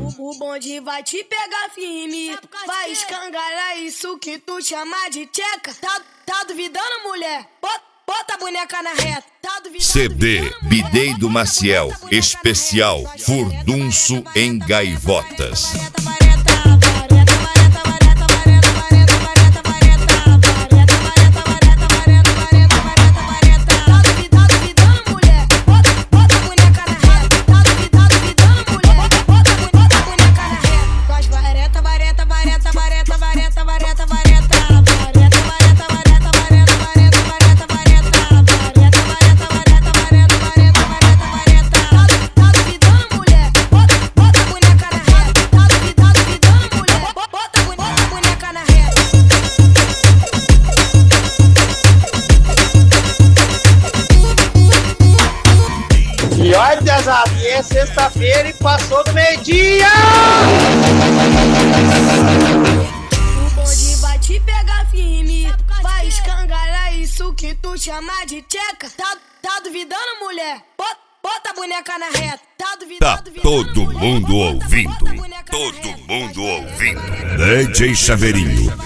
O bonde vai te pegar firme, vai escangalhar isso que tu chama de tcheca. Tá duvidando, mulher? Bota a boneca na reta. Tá duvidando? CD Bidei do Maciel, especial Furdunço em Gaivotas. E olha, pesado, é sexta-feira e passou do meio-dia! O bonde vai te pegar firme, vai escangalhar isso que tu chama de tcheca. Tá duvidando, mulher? Bota a boneca na reta. Tá todo mundo ouvindo, todo mundo ouvindo. DJ Chaveirinho